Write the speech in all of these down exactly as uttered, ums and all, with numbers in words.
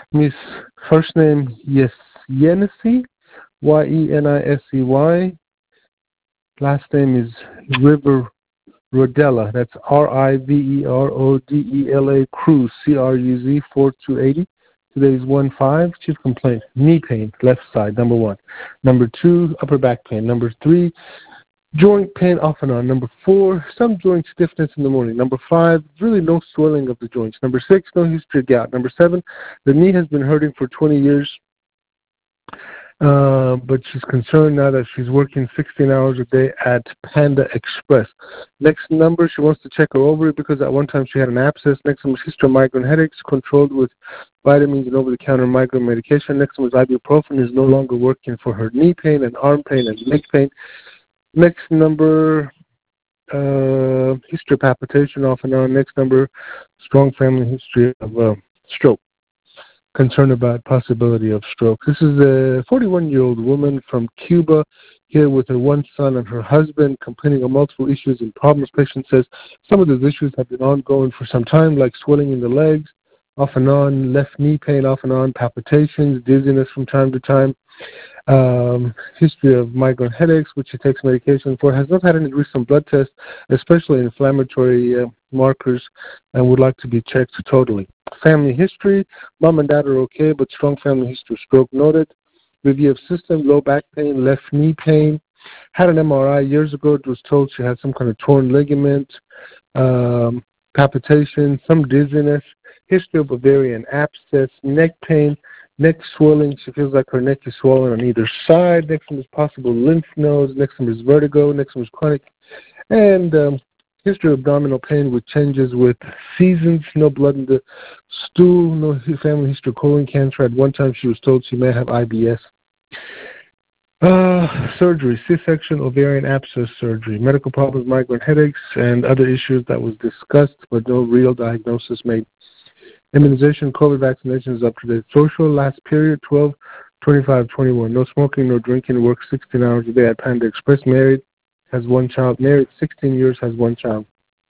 Miss first name Yenesi, Y E N I S E Y. Last name is River Rodella. That's R I V E R O D E L A Cruz, C R U Z four two eight zero. Today's one five. Chief complaint, knee pain, left side, number one. Number two, upper back pain. Number three, joint pain off and on. Number four, some joint stiffness in the morning. Number five, really no swelling of the joints. Number six, no history of gout. Number seven, the knee has been hurting for twenty years. Uh, but she's concerned now that she's working sixteen hours a day at Panda Express. Next number, she wants to check her ovary because at one time she had an abscess. Next number, history of migraine headaches controlled with vitamins and over-the-counter migraine medication. Next one is ibuprofen is no longer working for her knee pain and arm pain and leg pain. Next number, uh, history of palpitation off and on. Next number, strong family history of uh, stroke. Concern about possibility of stroke. This is a forty-one-year-old woman from Cuba here with her one son and her husband complaining of multiple issues and problems. Patient says some of those issues have been ongoing for some time, like swelling in the legs, off and on, left knee pain off and on, palpitations, dizziness from time to time, um, history of migraine headaches, which she takes medication for, has not had any recent blood tests, especially inflammatory uh, markers, and would like to be checked totally. Family history, mom and dad are okay, but strong family history of stroke noted. Review of system, low back pain, left knee pain. Had an M R I years ago. It was told she had some kind of torn ligament, um, palpitation, some dizziness, history of ovarian abscess, neck pain, neck swelling. She feels like her neck is swollen on either side. Next one is possible lymph nodes. Next one is vertigo. Next one is chronic. And um, history of abdominal pain with changes with seasons, no blood in the stool, no family history of colon cancer. At one time she was told she may have I B S. Uh, surgery, C-section, ovarian abscess surgery, medical problems, migraine headaches, and other issues that was discussed, but no real diagnosis made. Immunization, COVID vaccination is up to date. Social, last period, twelve twenty-five twenty-one. No smoking, no drinking, works sixteen hours a day at Panda Express. Married, has one child. Married sixteen years, has one child.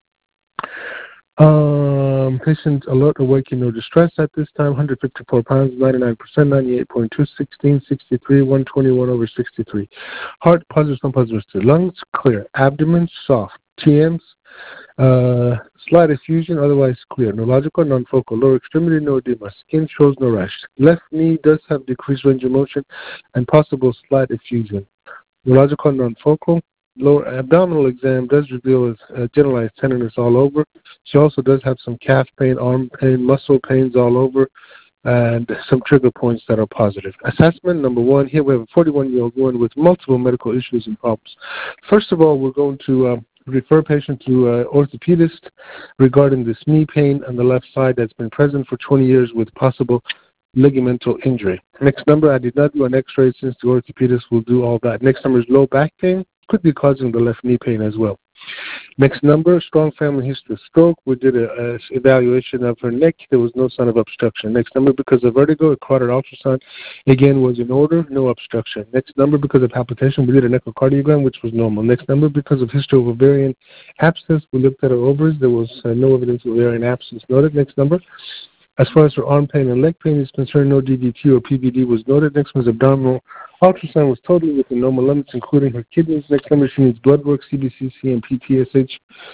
Um, patient alert, awakening, no distress at this time. one hundred fifty-four pounds, ninety-nine percent, ninety-eight point two, sixteen, sixty-three, one twenty-one over sixty-three. Heart, positive, no positive. Lungs, clear. Abdomen, soft. T Ms, uh, slight effusion, otherwise clear. Neurological, non-focal. Lower extremity, no edema. Skin shows no rash. Left knee does have decreased range of motion and possible slight effusion. Neurological, non-focal. Lower abdominal exam does reveal uh, generalized tenderness all over. She also does have some calf pain, arm pain, muscle pains all over, and some trigger points that are positive. Assessment, number one, here we have a forty-one-year-old woman with multiple medical issues and problems. First of all, we're going to uh, refer patient to an orthopedist regarding this knee pain on the left side that's been present for twenty years with possible ligamental injury. Next number, I did not do an x-ray since the orthopedist will do all that. Next number is low back pain. Could be causing the left knee pain as well. Next number, strong family history of stroke. We did an evaluation of her neck. There was no sign of obstruction. Next number, because of vertigo, a carotid ultrasound, again, was in order, no obstruction. Next number, because of palpitation, we did an echocardiogram, which was normal. Next number, because of history of ovarian abscess, we looked at her ovaries. There was uh, no evidence of ovarian abscess noted. Next number, as far as her arm pain and leg pain is concerned, no D V T or P V D was noted. Next one is abdominal ultrasound was totally within normal limits, including her kidneys. Next number, she needs blood work, C B C C and P T S H,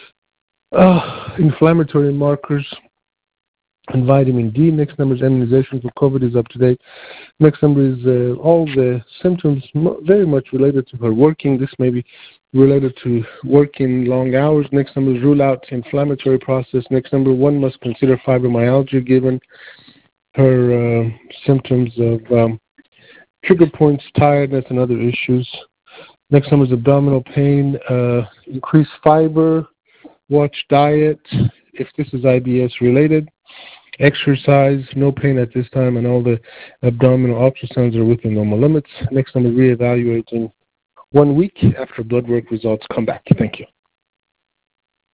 uh, inflammatory markers, and vitamin D. Next number is immunization for COVID is up to date. Next number is uh, all the symptoms very much related to her working. This may be related to working long hours. Next number is rule out inflammatory process. Next number, one must consider fibromyalgia given her uh, symptoms of um, trigger points, tiredness, and other issues. Next number is abdominal pain, uh, increased fiber, watch diet, if this is I B S related. Exercise, no pain at this time, and all the abdominal ultrasounds are within normal limits. Next number, reevaluating one week after blood work results come back. Thank you.